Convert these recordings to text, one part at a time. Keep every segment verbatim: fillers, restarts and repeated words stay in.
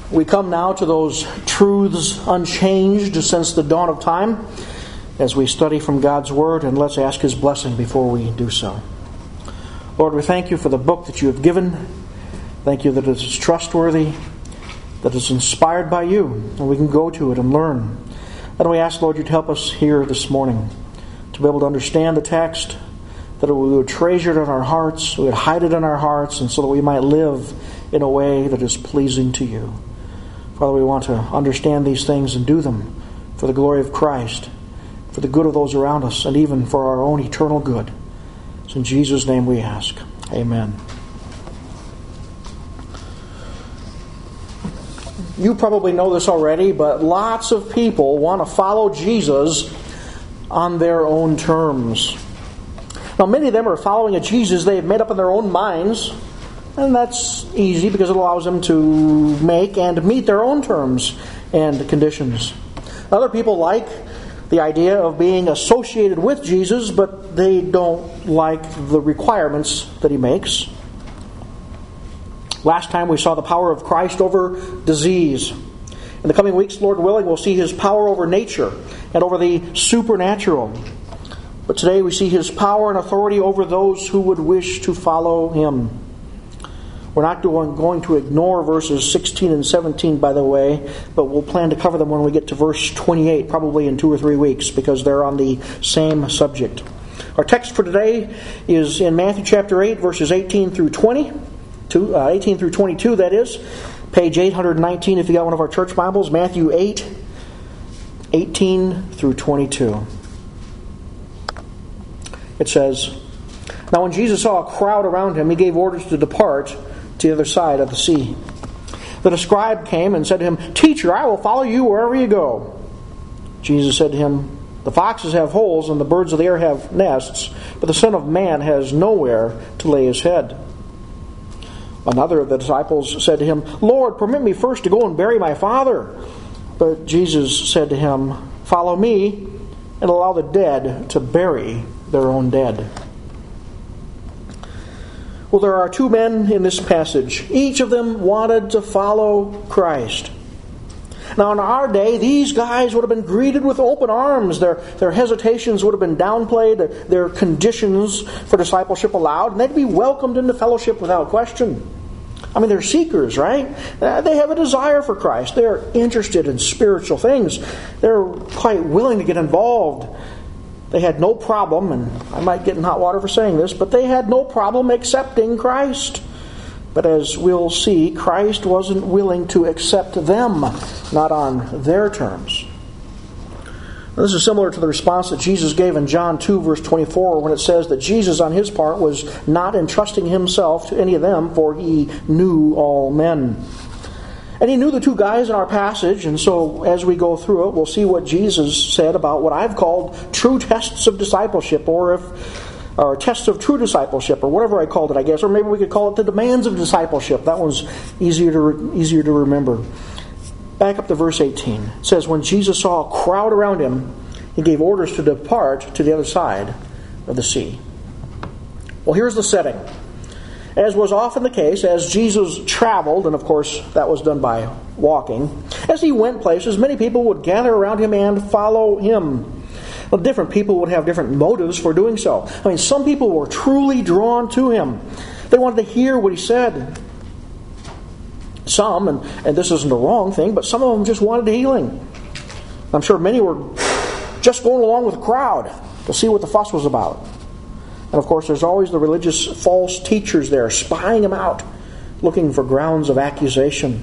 We come now to those truths unchanged since the dawn of time as we study from God's Word, and let's ask His blessing before we do so. Lord, we thank You for the book that You have given. Thank You that it is trustworthy, that it is inspired by You, and we can go to it and learn. And we ask, Lord, You'd help us here this morning to be able to understand the text, that we would treasure it in our hearts, we would hide it in our hearts, and so that we might live in a way that is pleasing to You. Father, we want to understand these things and do them for the glory of Christ, for the good of those around us, and even for our own eternal good. It's in Jesus' name we ask. Amen. You probably know this already, but lots of people want to follow Jesus on their own terms. Now, many of them are following a Jesus they've made up in their own minds, and that's easy because it allows them to make and meet their own terms and conditions. Other people like the idea of being associated with Jesus, but they don't like the requirements that He makes. Last time we saw the power of Christ over disease. In the coming weeks, Lord willing, we'll see His power over nature and over the supernatural. But today we see His power and authority over those who would wish to follow Him. We're not going to ignore verses sixteen and seventeen, by the way, but we'll plan to cover them when we get to verse twenty-eight, probably in two or three weeks, because they're on the same subject. Our text for today is in Matthew chapter eight, verses eighteen through twenty, uh, eighteen through twenty-two, that is, page eight nineteen if you got one of our church Bibles, Matthew eight, eighteen through twenty-two. It says, "Now when Jesus saw a crowd around Him, He gave orders to depart to the other side of the sea. Then a scribe came and said to Him, 'Teacher, I will follow You wherever You go.' Jesus said to him, 'The foxes have holes and the birds of the air have nests, but the Son of Man has nowhere to lay His head.' Another of the disciples said to Him, 'Lord, permit me first to go and bury my father.' But Jesus said to him, 'Follow Me and allow the dead to bury their own dead.'" Well, there are two men in this passage. Each of them wanted to follow Christ. Now, in our day, these guys would have been greeted with open arms. Their, their hesitations would have been downplayed, their conditions for discipleship allowed, and they'd be welcomed into fellowship without question. I mean, they're seekers, right? Uh, they have a desire for Christ. They're interested in spiritual things. They're quite willing to get involved. They had no problem, and I might get in hot water for saying this, but they had no problem accepting Christ. But as we'll see, Christ wasn't willing to accept them, not on their terms. Now, this is similar to the response that Jesus gave in John two, verse twenty-four, when it says that Jesus, on His part, was not entrusting Himself to any of them, for He knew all men. And He knew the two guys in our passage, and so as we go through it, we'll see what Jesus said about what I've called true tests of discipleship, or if or tests of true discipleship, or whatever I called it, I guess, or maybe we could call it the demands of discipleship. That one's easier to easier to remember. Back up to verse eighteen. It says, "When Jesus saw a crowd around Him, He gave orders to depart to the other side of the sea." Well, here's the setting. As was often the case, as Jesus traveled, and of course that was done by walking, as He went places, many people would gather around Him and follow Him. Well, different people would have different motives for doing so. I mean, some people were truly drawn to Him. They wanted to hear what He said. Some, and, and this isn't a wrong thing, but some of them just wanted healing. I'm sure many were just going along with the crowd to see what the fuss was about. And of course, there's always the religious false teachers there, spying them out, looking for grounds of accusation.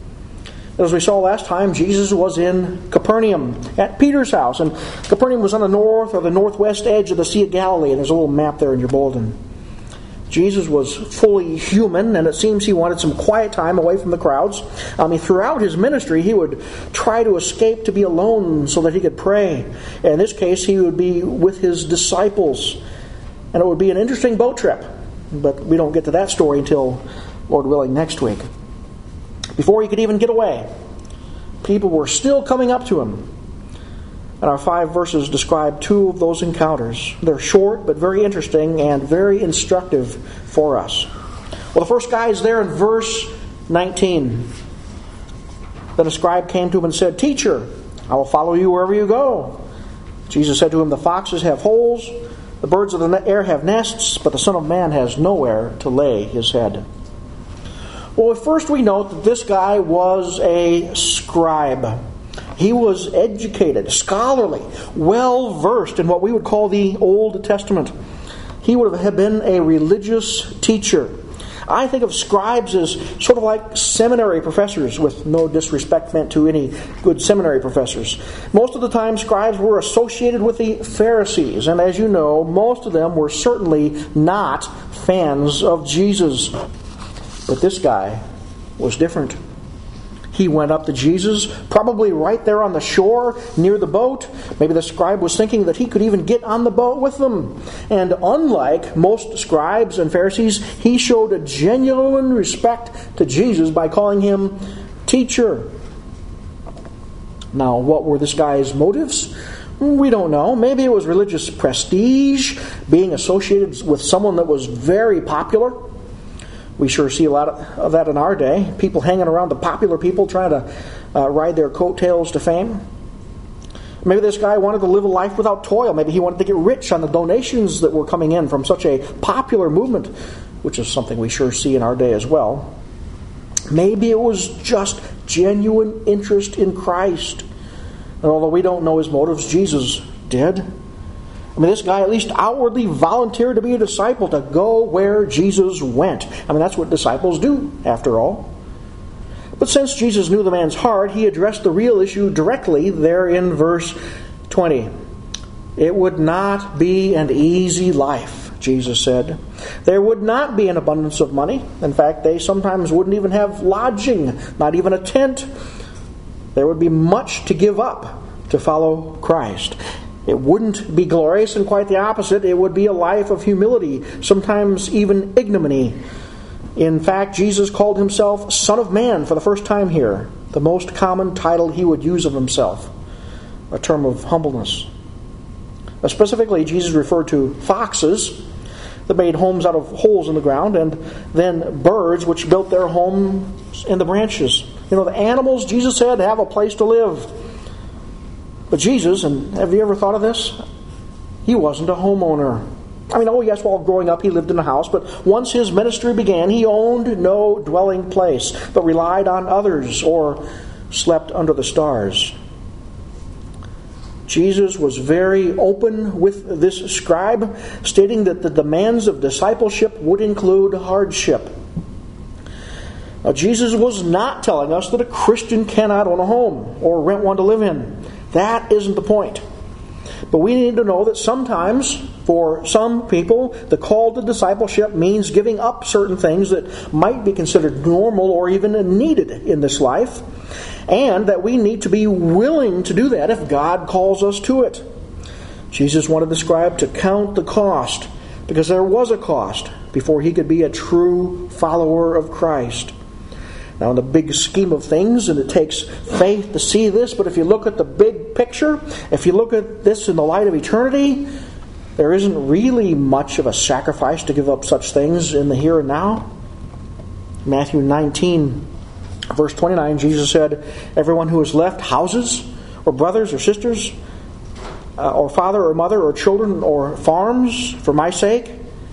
As we saw last time, Jesus was in Capernaum, at Peter's house. And Capernaum was on the north or the northwest edge of the Sea of Galilee. And there's a little map there in your bulletin. Jesus was fully human, and it seems He wanted some quiet time away from the crowds. I mean, throughout His ministry, He would try to escape to be alone so that He could pray. And in this case, He would be with His disciples. And it would be an interesting boat trip. But we don't get to that story until, Lord willing, next week. Before He could even get away, people were still coming up to Him. And our five verses describe two of those encounters. They're short, but very interesting and very instructive for us. Well, the first guy is there in verse nineteen. Then a scribe came to him and said, "Teacher, I will follow you wherever you go." Jesus said to him, "The foxes have holes, the birds of the air have nests, but the Son of Man has nowhere to lay his head." Well, first we note that this guy was a scribe. He was educated, scholarly, well-versed in what we would call the Old Testament. He would have been a religious teacher. I think of scribes as sort of like seminary professors, with no disrespect meant to any good seminary professors. Most of the time, scribes were associated with the Pharisees, and as you know, most of them were certainly not fans of Jesus. But this guy was different. He went up to Jesus, probably right there on the shore near the boat. Maybe the scribe was thinking that he could even get on the boat with them. And unlike most scribes and Pharisees, he showed a genuine respect to Jesus by calling him teacher. Now, what were this guy's motives? We don't know. Maybe it was religious prestige, being associated with someone that was very popular. We sure see a lot of that in our day. People hanging around the popular people trying to uh, ride their coattails to fame. Maybe this guy wanted to live a life without toil. Maybe he wanted to get rich on the donations that were coming in from such a popular movement, which is something we sure see in our day as well. Maybe it was just genuine interest in Christ. And although we don't know his motives, Jesus did. I mean, this guy at least outwardly volunteered to be a disciple, to go where Jesus went. I mean, that's what disciples do, after all. But since Jesus knew the man's heart, he addressed the real issue directly there in verse twenty. It would not be an easy life, Jesus said. There would not be an abundance of money. In fact, they sometimes wouldn't even have lodging, not even a tent. There would be much to give up to follow Christ. It wouldn't be glorious, and quite the opposite. It would be a life of humility, sometimes even ignominy. In fact, Jesus called himself Son of Man for the first time here, the most common title he would use of himself, a term of humbleness. But specifically, Jesus referred to foxes that made homes out of holes in the ground, and then birds which built their homes in the branches. You know, the animals, Jesus said, have a place to live. But Jesus, and have you ever thought of this? He wasn't a homeowner. I mean, oh yes, while growing up he lived in a house, but once his ministry began, he owned no dwelling place, but relied on others or slept under the stars. Jesus was very open with this scribe, stating that the demands of discipleship would include hardship. Now, Jesus was not telling us that a Christian cannot own a home or rent one to live in. That isn't the point. But we need to know that sometimes, for some people, the call to discipleship means giving up certain things that might be considered normal or even needed in this life, and that we need to be willing to do that if God calls us to it. Jesus wanted the scribe to count the cost, because there was a cost before he could be a true follower of Christ. Now, in the big scheme of things, and it takes faith to see this, but if you look at the big picture, if you look at this in the light of eternity, there isn't really much of a sacrifice to give up such things in the here and now. Matthew nineteen, verse twenty-nine, Jesus said, "Everyone who has left houses, or brothers or sisters, uh, or father or mother, or children, or farms, for my sake,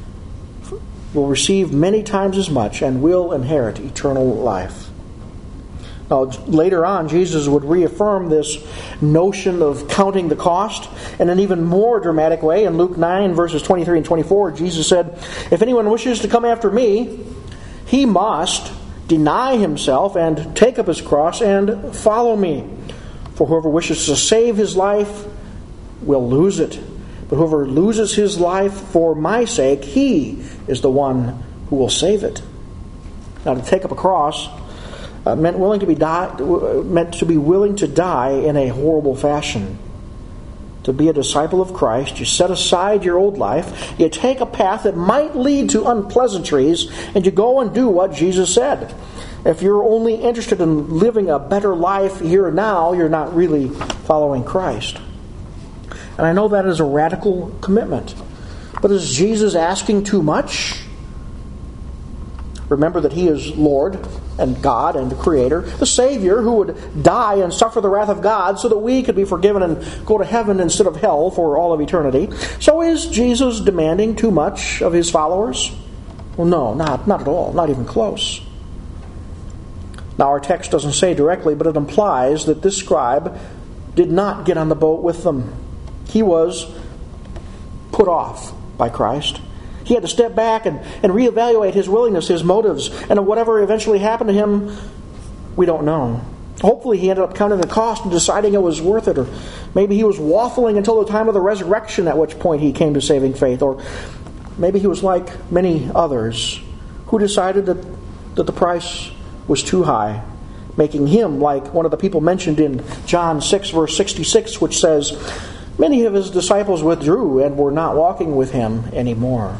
will receive many times as much and will inherit eternal life." Now, later on, Jesus would reaffirm this notion of counting the cost in an even more dramatic way. In Luke nine, verses twenty-three and twenty-four, Jesus said, "If anyone wishes to come after me, he must deny himself and take up his cross and follow me. For whoever wishes to save his life will lose it. But whoever loses his life for my sake, he is the one who will save it." Now, to take up a cross uh, meant willing to be die, meant to be willing to die in a horrible fashion. To be a disciple of Christ, you set aside your old life, you take a path that might lead to unpleasantries, and you go and do what Jesus said. If you're only interested in living a better life here and now, you're not really following Christ. And I know that is a radical commitment. But is Jesus asking too much? Remember that He is Lord and God and the Creator, the Savior who would die and suffer the wrath of God so that we could be forgiven and go to heaven instead of hell for all of eternity. So is Jesus demanding too much of his followers? Well, no, not, not at all, not even close. Now, our text doesn't say directly, but it implies that this scribe did not get on the boat with them. He was put off by Christ. He had to step back and, and reevaluate his willingness, his motives, and whatever eventually happened to him, we don't know. Hopefully he ended up counting the cost and deciding it was worth it, or maybe he was waffling until the time of the resurrection, at which point he came to saving faith, or maybe he was like many others who decided that, that the price was too high, making him like one of the people mentioned in John six, verse sixty-six, which says, "Many of his disciples withdrew and were not walking with him anymore."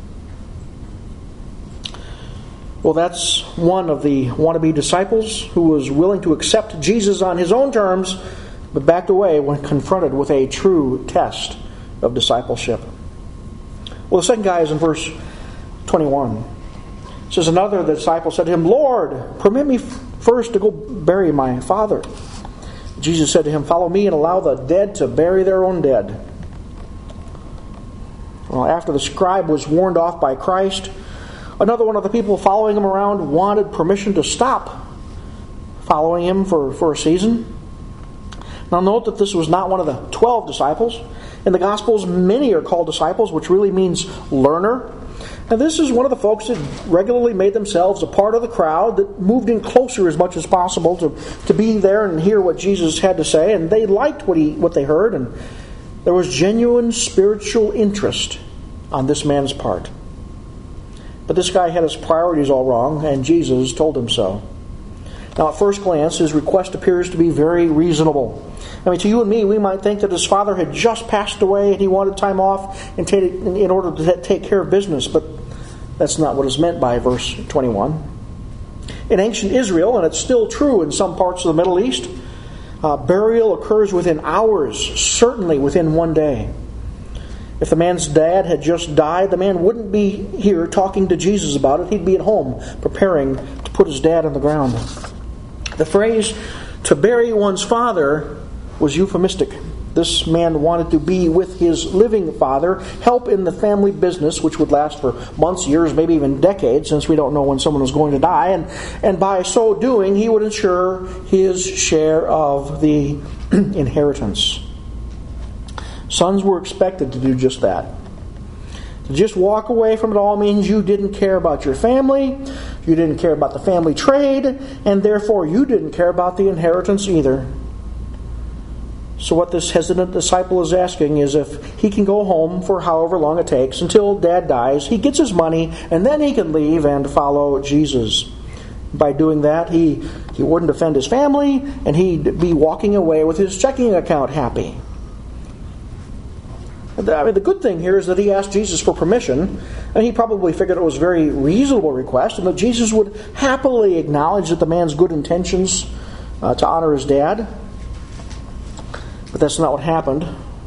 Well, that's one of the wannabe disciples who was willing to accept Jesus on his own terms, but backed away when confronted with a true test of discipleship. Well, the second guy is in verse twenty-one. It says, "Another the disciple said to him, 'Lord, permit me first to go bury my father.' Jesus said to him, 'Follow me and allow the dead to bury their own dead.'" Well, after the scribe was warned off by Christ, another one of the people following him around wanted permission to stop following him for, for a season. Now note that this was not one of the twelve disciples. In the Gospels, many are called disciples, which really means learner. And this is one of the folks that regularly made themselves a part of the crowd, that moved in closer as much as possible to, to be there and hear what Jesus had to say. And they liked what he what they heard, and there was genuine spiritual interest on this man's part. But this guy had his priorities all wrong, and Jesus told him so. Now, at first glance, his request appears to be very reasonable. I mean, to you and me, we might think that his father had just passed away and he wanted time off in, t- in order to take care of business, but that's not what is meant by verse twenty-one. In ancient Israel, and it's still true in some parts of the Middle East, uh, burial occurs within hours, certainly within one day. If the man's dad had just died, the man wouldn't be here talking to Jesus about it. He'd be at home preparing to put his dad on the ground. The phrase, "to bury one's father," was euphemistic. This man wanted to be with his living father, help in the family business, which would last for months, years, maybe even decades, since we don't know when someone was going to die. And, and by so doing, he would ensure his share of the inheritance. Sons were expected to do just that. To just walk away from it all means you didn't care about your family, you didn't care about the family trade, and therefore you didn't care about the inheritance either. So what this hesitant disciple is asking is if he can go home for however long it takes until dad dies, he gets his money, and then he can leave and follow Jesus. By doing that, he, he wouldn't offend his family, and he'd be walking away with his checking account happy. I mean, the good thing here is that he asked Jesus for permission, and he probably figured it was a very reasonable request, and that Jesus would happily acknowledge that the man's good intentions uh, to honor his dad. But that's not what happened.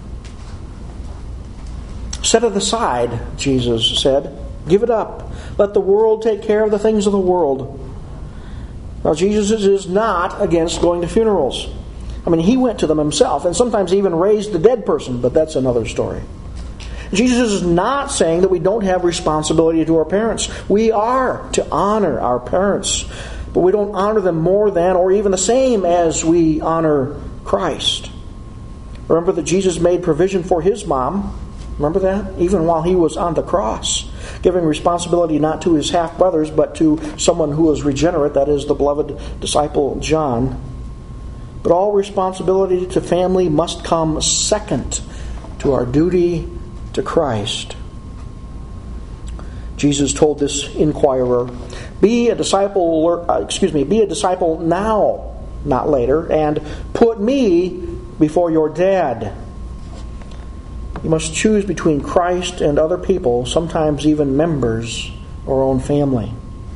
"Set it aside," Jesus said. "Give it up. Let the world take care of the things of the world." Now, Jesus is not against going to funerals. I mean, he went to them himself, and sometimes even raised a dead person, but that's another story. Jesus is not saying that we don't have responsibility to our parents. We are to honor our parents, but we don't honor them more than or even the same as we honor Christ. Remember that Jesus made provision for his mom. Remember that? Even while he was on the cross, giving responsibility not to his half-brothers, but to someone who was regenerate, that is the beloved disciple John. But all responsibility to family must come second to our duty to Christ. Jesus told this inquirer, "Be a disciple, uh, excuse me, be a disciple now, not later, and put me before your dad." You must choose between Christ and other people, sometimes even members or own family.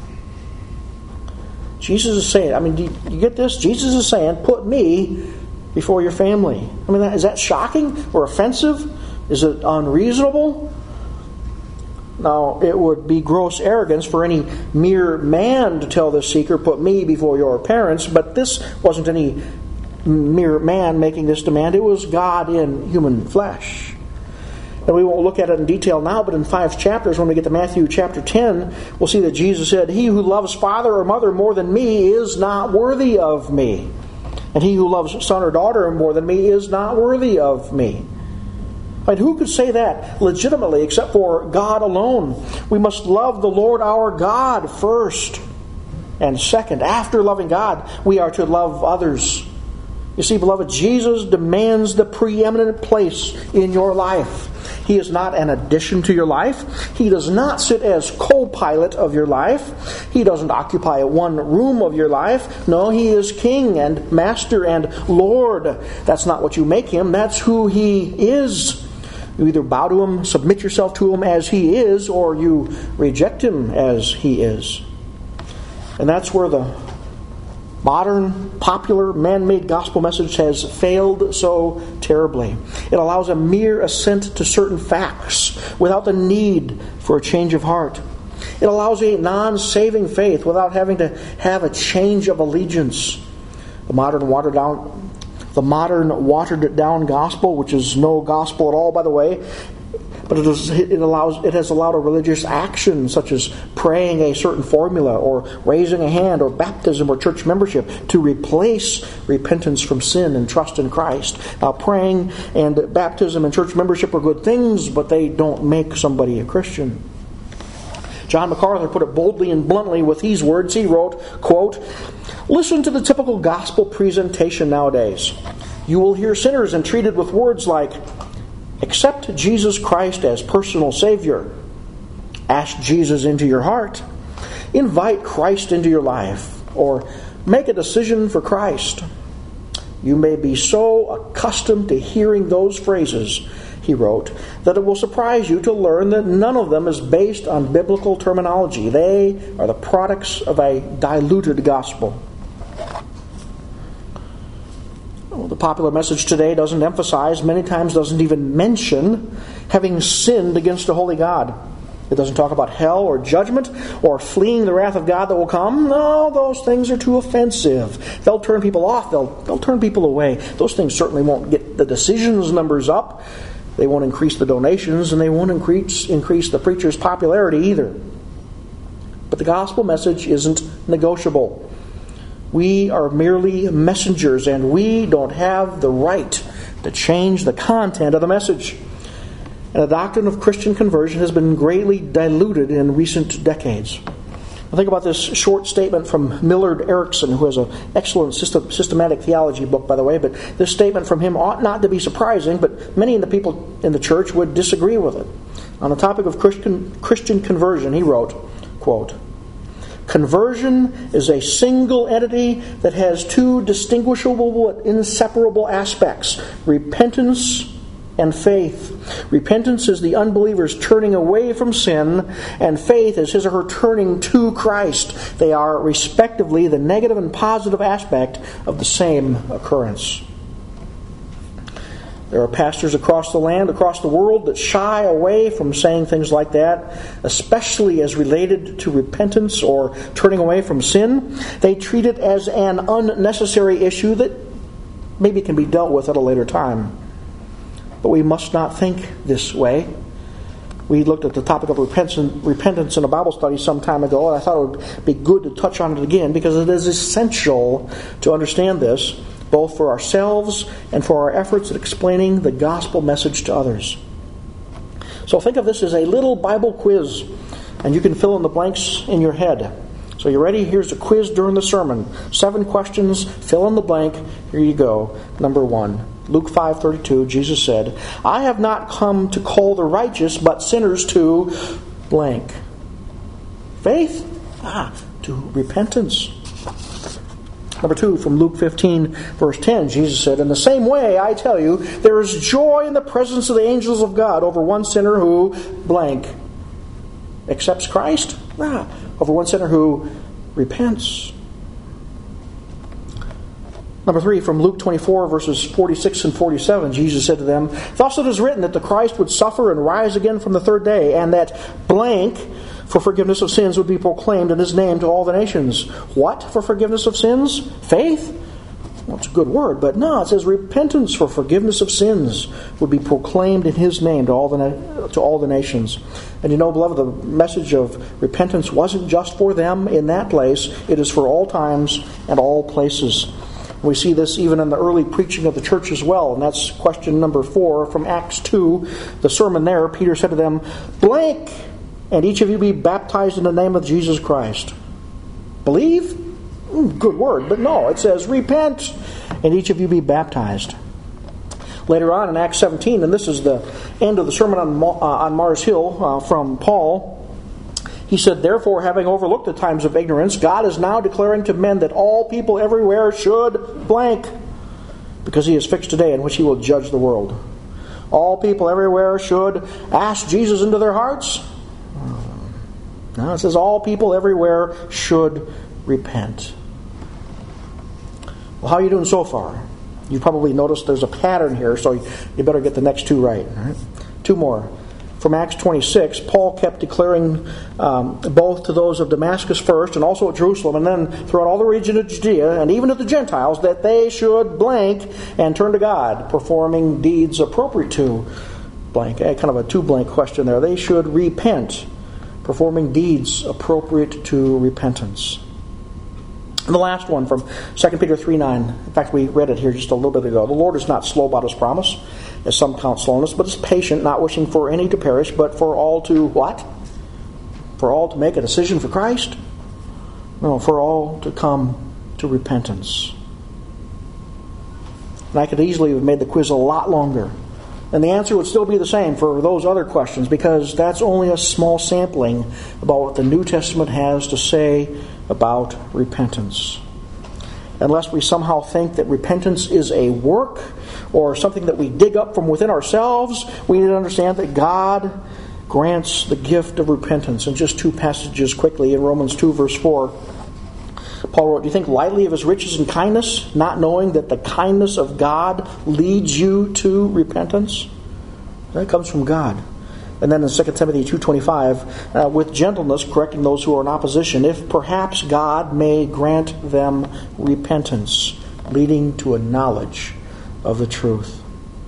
Jesus is saying, I mean, do you get this? Jesus is saying, put me before your family. I mean, is that shocking or offensive? Is it unreasonable? Now, it would be gross arrogance for any mere man to tell this seeker, put me before your parents, but this wasn't any mere man making this demand. It was God in human flesh. And we won't look at it in detail now, but in five chapters, when we get to Matthew chapter ten, we'll see that Jesus said, "He who loves father or mother more than me is not worthy of me. And he who loves son or daughter more than me is not worthy of me." And who could say that legitimately except for God alone? We must love the Lord our God first. And second, after loving God, we are to love others. You see, beloved, Jesus demands the preeminent place in your life. He is not an addition to your life. He does not sit as co-pilot of your life. He doesn't occupy one room of your life. No, He is King and Master and Lord. That's not what you make Him. That's who He is. You either bow to Him, submit yourself to Him as He is, or you reject Him as He is. And that's where the modern, popular, man-made gospel message has failed so terribly. It allows a mere assent to certain facts without the need for a change of heart. It allows a non-saving faith without having to have a change of allegiance. The modern watered down The modern watered-down gospel, which is no gospel at all, by the way, but it, is, it allows it has allowed a religious action such as praying a certain formula, or raising a hand, or baptism, or church membership to replace repentance from sin and trust in Christ. Now, praying and baptism and church membership are good things, but they don't make somebody a Christian. John MacArthur put it boldly and bluntly with these words. He wrote, quote, "Listen to the typical gospel presentation nowadays. You will hear sinners entreated with words like, 'Accept Jesus Christ as personal Savior. Ask Jesus into your heart. Invite Christ into your life.' Or, 'Make a decision for Christ.' You may be so accustomed to hearing those phrases," he wrote, "that it will surprise you to learn that none of them is based on biblical terminology. They are the products of a diluted gospel." Well, the popular message today doesn't emphasize, many times doesn't even mention, having sinned against a holy God. It doesn't talk about hell or judgment or fleeing the wrath of God that will come. No, those things are too offensive. They'll turn people off. They'll, they'll turn people away. Those things certainly won't get the decisions numbers up. They won't increase the donations, and they won't increase, increase the preacher's popularity either. But the gospel message isn't negotiable. We are merely messengers, and we don't have the right to change the content of the message. And the doctrine of Christian conversion has been greatly diluted in recent decades. Now think about this short statement from Millard Erickson, who has an excellent system, systematic theology book, by the way. But this statement from him ought not to be surprising, but many of the people in the church would disagree with it. On the topic of Christian, Christian conversion, he wrote, quote, "Conversion is a single entity that has two distinguishable but inseparable aspects: repentance and faith. Repentance is the unbeliever's turning away from sin, and faith is his or her turning to Christ. They are, respectively, the negative and positive aspect of the same occurrence." There are pastors across the land, across the world, that shy away from saying things like that, especially as related to repentance or turning away from sin. They treat it as an unnecessary issue that maybe can be dealt with at a later time. But we must not think this way. We looked at the topic of repentance in a Bible study some time ago, and I thought it would be good to touch on it again, because it is essential to understand this, both for ourselves and for our efforts at explaining the gospel message to others. So think of this as a little Bible quiz, and you can fill in the blanks in your head. So you ready? Here's a quiz during the sermon. Seven questions, fill in the blank. Here you go. Number one. Luke five thirty-two, Jesus said, "I have not come to call the righteous, but sinners to blank." Faith? Ah, to repentance. Number two, from Luke fifteen, verse ten, Jesus said, "In the same way, I tell you, there is joy in the presence of the angels of God over one sinner who blank accepts Christ, ah, over one sinner who repents." Number three, from Luke twenty-four, verses forty-six and forty-seven, Jesus said to them, "Thus it is written that the Christ would suffer and rise again from the third day, and that blank for forgiveness of sins would be proclaimed in his name to all the nations." What for forgiveness of sins? Faith? Well, it's a good word, but no, it says repentance for forgiveness of sins would be proclaimed in his name to all the to all the nations. And you know, beloved, the message of repentance wasn't just for them in that place. It is for all times and all places. We see this even in the early preaching of the church as well, and that's question number four from Acts two. The sermon there, Peter said to them, "Blank, and each of you be baptized in the name of Jesus Christ." Believe? Good word, but no, it says repent, and each of you be baptized. Later on in Acts seventeen, and this is the end of the sermon on, uh, on Mars Hill uh, from Paul, he said, "Therefore, having overlooked the times of ignorance, God is now declaring to men that all people everywhere should blank, because he has fixed a day in which he will judge the world." All people everywhere should ask Jesus into their hearts. Now it says all people everywhere should repent. Well, how are you doing so far? You've probably noticed there's a pattern here, so you better get the next two right. All right? Two more. From Acts twenty-six, Paul kept declaring um, both to those of Damascus first and also at Jerusalem, and then throughout all the region of Judea and even to the Gentiles, that they should blank and turn to God, performing deeds appropriate to blank. Kind of a two-blank question there. They should repent, performing deeds appropriate to repentance. And the last one from Second Peter three nine. In fact, we read it here just a little bit ago. "The Lord is not slow about his promise, as some count slowness, but is patient, not wishing for any to perish, but for all to," what? For all to make a decision for Christ? No, for all to come to repentance. And I could easily have made the quiz a lot longer, and the answer would still be the same for those other questions, because that's only a small sampling about what the New Testament has to say about repentance. Unless we somehow think that repentance is a work or something that we dig up from within ourselves, we need to understand that God grants the gift of repentance. And just two passages quickly. In Romans two, verse four, Paul wrote, "Do you think lightly of his riches and kindness, not knowing that the kindness of God leads you to repentance?" That comes from God. And then in Second Timothy two twenty-five, uh, "with gentleness correcting those who are in opposition, if perhaps God may grant them repentance, leading to a knowledge of the truth."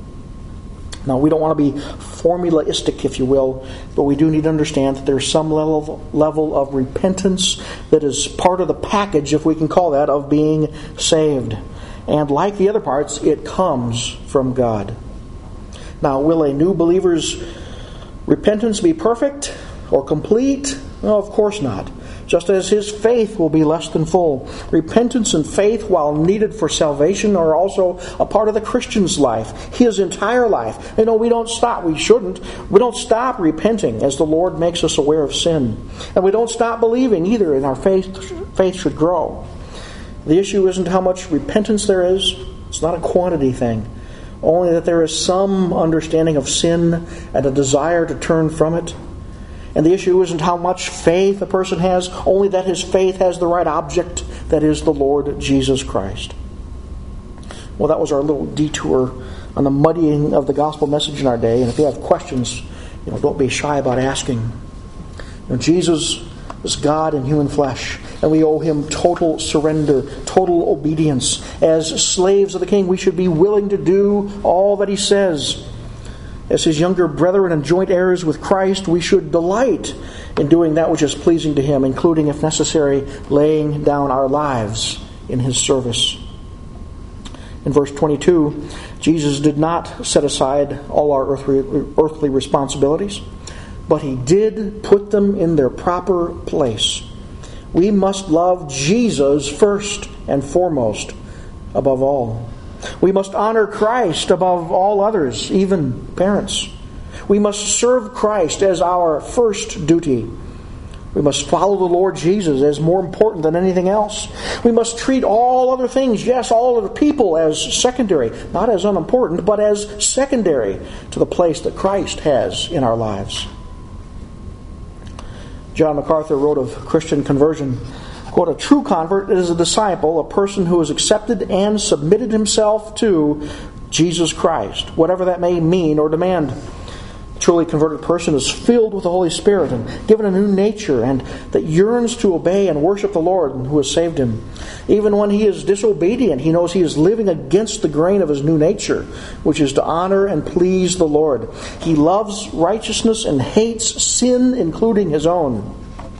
Now, we don't want to be formulaistic, if you will, but we do need to understand that there's some level of, level of repentance that is part of the package, if we can call that, of being saved. And like the other parts, it comes from God. Now, will a new believer's repentance be perfect or complete? No, of course not. Just as his faith will be less than full. Repentance and faith, while needed for salvation, are also a part of the Christian's life, his entire life. You know, we don't stop. We shouldn't. We don't stop repenting as the Lord makes us aware of sin. And we don't stop believing either, and our faith, faith should grow. The issue isn't how much repentance there is. It's not a quantity thing. Only that there is some understanding of sin and a desire to turn from it. And the issue isn't how much faith a person has, only that his faith has the right object, that is the Lord Jesus Christ. Well, that was our little detour on the muddying of the gospel message in our day. And if you have questions, you know, don't be shy about asking. You know, Jesus is God in human flesh, and we owe him total surrender, total obedience. As slaves of the King, we should be willing to do all that he says. As his younger brethren and joint heirs with Christ, we should delight in doing that which is pleasing to him, including, if necessary, laying down our lives in his service. In verse twenty-two, Jesus did not set aside all our earthly, earthly responsibilities, but he did put them in their proper place. We must love Jesus first and foremost, above all. We must honor Christ above all others, even parents. We must serve Christ as our first duty. We must follow the Lord Jesus as more important than anything else. We must treat all other things, yes, all other people, as secondary. Not as unimportant, but as secondary to the place that Christ has in our lives. John MacArthur wrote of Christian conversion, Quote, a true convert is a disciple, a person who has accepted and submitted himself to Jesus Christ, whatever that may mean or demand. A truly converted person is filled with the Holy Spirit and given a new nature, and that yearns to obey and worship the Lord who has saved him. Even when he is disobedient, he knows he is living against the grain of his new nature, which is to honor and please the Lord. He loves righteousness and hates sin, including his own.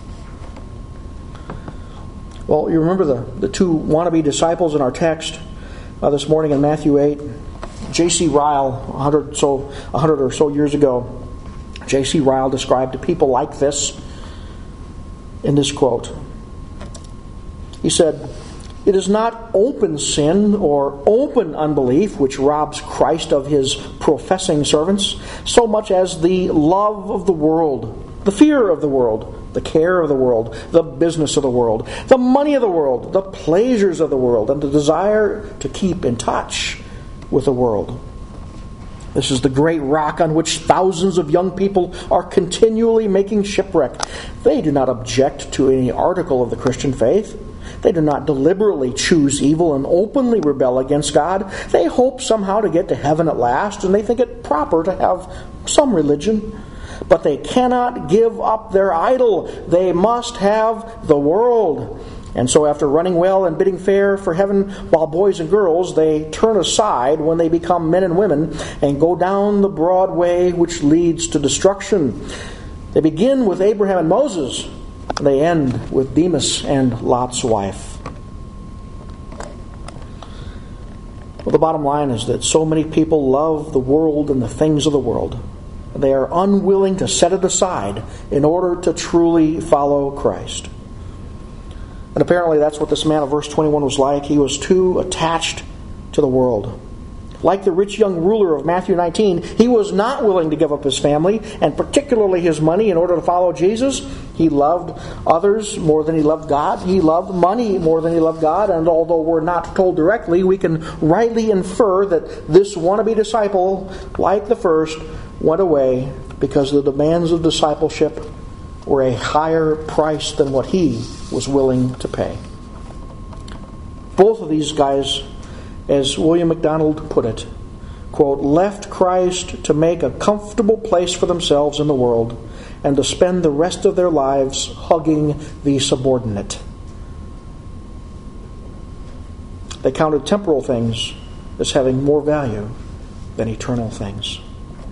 Well, you remember the, the two wannabe disciples in our text uh, this morning in Matthew eight. J C Ryle, one hundred, so, one hundred or so years ago, J C Ryle described people like this in this quote. He said, "It is not open sin or open unbelief which robs Christ of his professing servants, so much as the love of the world, the fear of the world, the care of the world, the business of the world, the money of the world, the pleasures of the world, and the desire to keep in touch with the world." This is the great rock on which thousands of young people are continually making shipwreck. They do not object to any article of the Christian faith. They do not deliberately choose evil and openly rebel against God. They hope somehow to get to heaven at last, and they think it proper to have some religion. But they cannot give up their idol. They must have the world. And so after running well and bidding fair for heaven while boys and girls, they turn aside when they become men and women and go down the broad way which leads to destruction. They begin with Abraham and Moses. They end with Demas and Lot's wife. Well, the bottom line is that so many people love the world and the things of the world. They are unwilling to set it aside in order to truly follow Christ. And apparently that's what this man of verse twenty-one was like. He was too attached to the world. Like the rich young ruler of Matthew nineteen, he was not willing to give up his family, and particularly his money, in order to follow Jesus. He loved others more than he loved God. He loved money more than he loved God. And although we're not told directly, we can rightly infer that this wannabe disciple, like the first, went away because the demands of discipleship were a higher price than what he was willing to pay. Both of these guys, as William MacDonald put it, quote, left Christ to make a comfortable place for themselves in the world and to spend the rest of their lives hugging the subordinate. They counted temporal things as having more value than eternal things.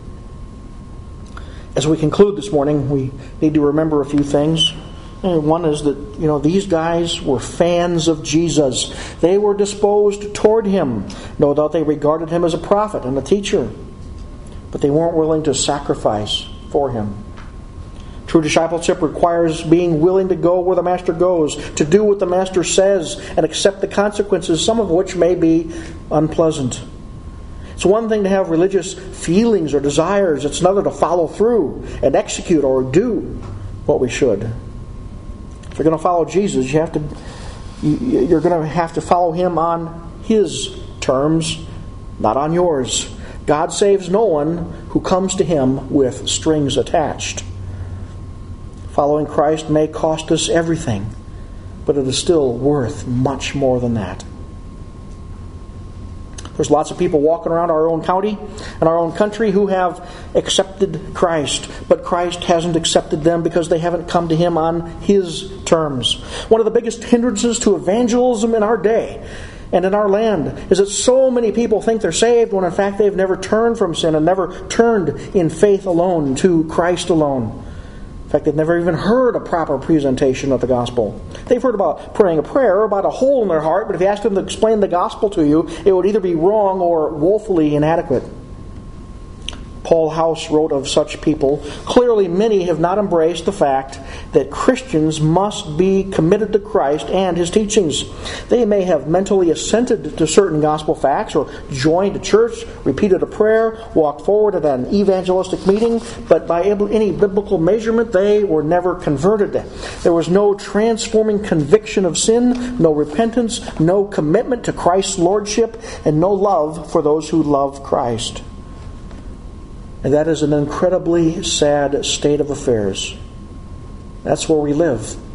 As we conclude this morning, we need to remember a few things. And one is that, you know, these guys were fans of Jesus. They were disposed toward him. No doubt they regarded him as a prophet and a teacher. But they weren't willing to sacrifice for him. True discipleship requires being willing to go where the Master goes, to do what the Master says, and accept the consequences, some of which may be unpleasant. It's one thing to have religious feelings or desires. It's another to follow through and execute or do what we should. If you're going to follow Jesus, you have to, you're going to have to follow him on his terms, not on yours. God saves no one who comes to him with strings attached. Following Christ may cost us everything, but it is still worth much more than that. There's lots of people walking around our own county and our own country who have accepted Christ, but Christ hasn't accepted them because they haven't come to him on his terms. One of the biggest hindrances to evangelism in our day and in our land is that so many people think they're saved when in fact they've never turned from sin and never turned in faith alone to Christ alone. In fact, they've never even heard a proper presentation of the gospel. They've heard about praying a prayer, about a hole in their heart, but if you asked them to explain the gospel to you, it would either be wrong or woefully inadequate. Paul House wrote of such people, clearly many have not embraced the fact that Christians must be committed to Christ and his teachings. They may have mentally assented to certain gospel facts or joined a church, repeated a prayer, walked forward at an evangelistic meeting, but by any biblical measurement they were never converted. There was no transforming conviction of sin, no repentance, no commitment to Christ's lordship, and no love for those who love Christ. And that is an incredibly sad state of affairs. That's where we live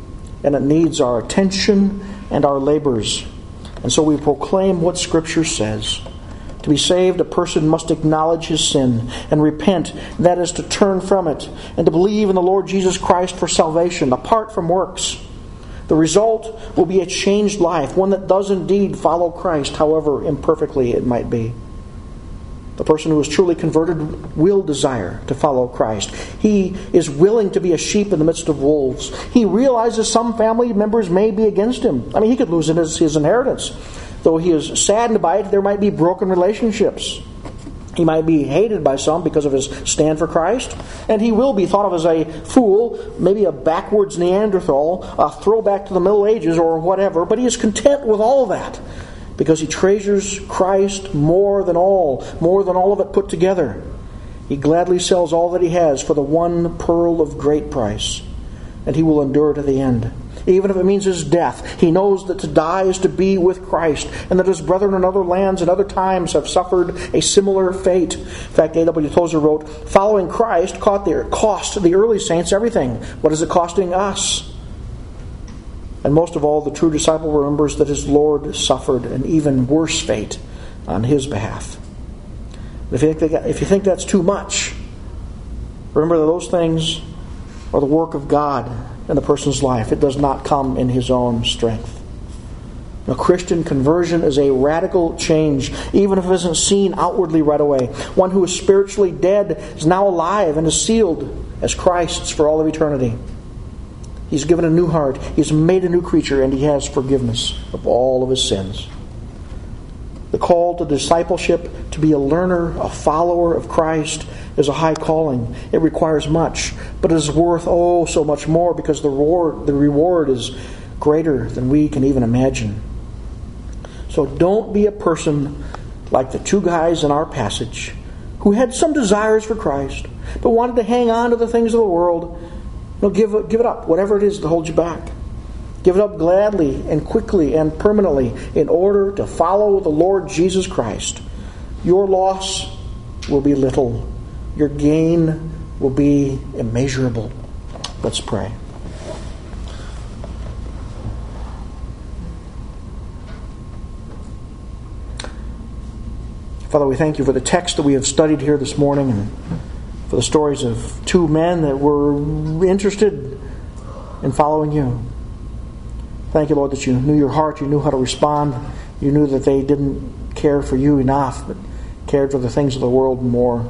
and it needs our attention and our labors. And so we proclaim what Scripture says. To be saved, a person must acknowledge his sin and repent. That is to turn from it and to believe in the Lord Jesus Christ for salvation, apart from works. The result will be a changed life, one that does indeed follow Christ, however imperfectly it might be. The person who is truly converted will desire to follow Christ. He is willing to be a sheep in the midst of wolves. He realizes some family members may be against him. I mean, he could lose his, his inheritance. Though he is saddened by it, there might be broken relationships. He might be hated by some because of his stand for Christ. And he will be thought of as a fool, maybe a backwards Neanderthal, a throwback to the Middle Ages or whatever. But he is content with all that because he treasures Christ more than all, more than all of it put together. He gladly sells all that he has for the one pearl of great price. And he will endure to the end. Even if it means his death, he knows that to die is to be with Christ, and that his brethren in other lands and other times have suffered a similar fate. In fact, A W Tozer wrote, "Following Christ cost the early saints everything. What is it costing us?" And most of all, the true disciple remembers that his Lord suffered an even worse fate on his behalf. If you think, that, if you think that's too much, remember that those things are the work of God in the person's life. It does not come in his own strength. Now, Christian conversion is a radical change, even if it isn't seen outwardly right away. One who is spiritually dead is now alive and is sealed as Christ's for all of eternity. He's given a new heart, he's made a new creature, and he has forgiveness of all of his sins. The call to discipleship, to be a learner, a follower of Christ, is a high calling. It requires much, but it is worth oh so much more because the reward, the reward is greater than we can even imagine. So don't be a person like the two guys in our passage who had some desires for Christ, but wanted to hang on to the things of the world. No, give it, give it up, whatever it is that holds you back. Give it up gladly and quickly and permanently in order to follow the Lord Jesus Christ. Your loss will be little. Your gain will be immeasurable. Let's pray. Father, we thank you for the text that we have studied here this morning and for the stories of two men that were interested in following you. Thank you, Lord, that you knew your heart, you knew how to respond, you knew that they didn't care for you enough, but cared for the things of the world more.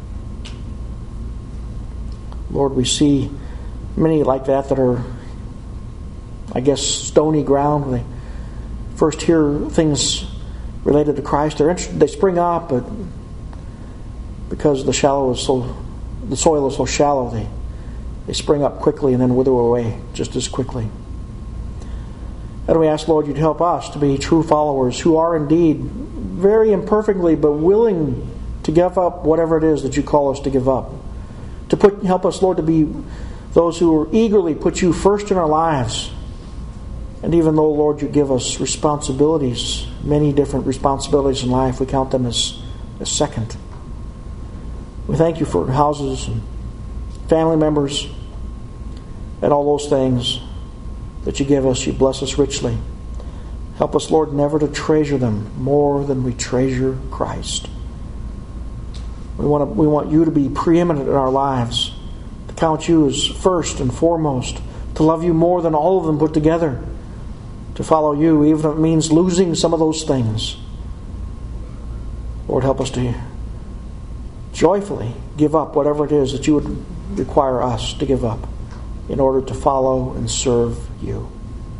Lord, we see many like that that are, I guess, stony ground. They first hear things related to Christ. They're interested, they spring up, but because the shallow is so, the soil is so shallow, they they spring up quickly and then wither away just as quickly. And we ask, Lord, you'd help us to be true followers who are indeed very imperfectly but willing to give up whatever it is that you call us to give up. To put, help us, Lord, to be those who are eagerly put you first in our lives. And even though, Lord, you give us responsibilities, many different responsibilities in life, we count them as, as second. We thank you for houses and family members and all those things that you give us. You bless us richly. Help us, Lord, never to treasure them more than we treasure Christ. We want to, we want you to be preeminent in our lives, to count you as first and foremost, to love you more than all of them put together, to follow you, even if it means losing some of those things. Lord, help us to joyfully give up whatever it is that you would require us to give up in order to follow and serve you.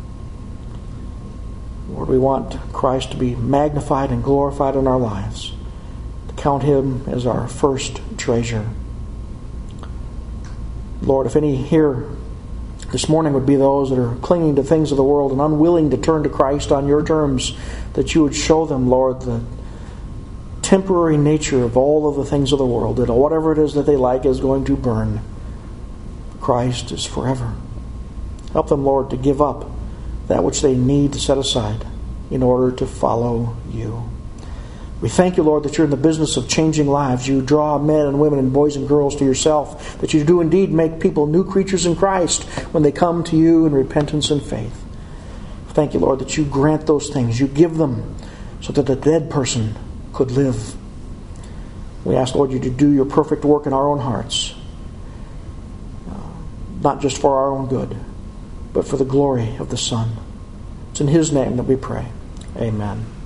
Lord, we want Christ to be magnified and glorified in our lives, to count him as our first treasure. Lord, if any here this morning would be those that are clinging to things of the world and unwilling to turn to Christ on your terms, that you would show them, Lord, the temporary nature of all of the things of the world, that whatever it is that they like is going to burn. Christ is forever. Help them, Lord, to give up that which they need to set aside in order to follow you. We thank you, Lord, that you're in the business of changing lives. You draw men and women and boys and girls to yourself, that you do indeed make people new creatures in Christ when they come to you in repentance and faith. Thank you, Lord, that you grant those things. You give them so that the dead person could live. We ask, Lord, you to do your perfect work in our own hearts, uh, not just for our own good, but for the glory of the Son. It's in His name that we pray. Amen.